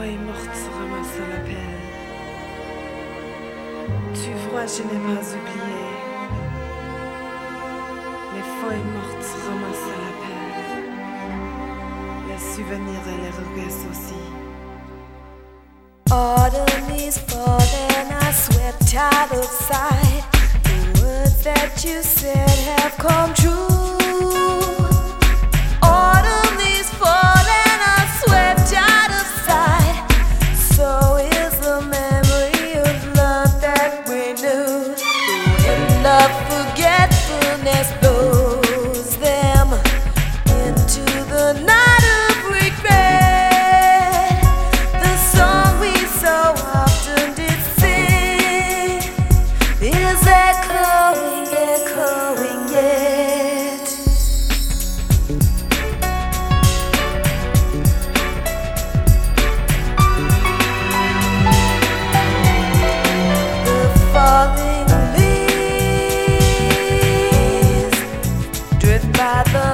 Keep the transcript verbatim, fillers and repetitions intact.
feuilles mortes ramassent la pelle. Tu vois, je n'ai pas oublié. Les feuilles mortes ramassent la pelle. Les souvenirs et les regrets aussi. Autumn is falling, I sweat out outside. The words that you said have come true. Autumn is falling, I sweat out of sight. So is the memory of love that we knew. The wind of forgetfulness blows them into the night of regret. The song we so often did sing is echoing, echoing yet. The falling leaves drift by the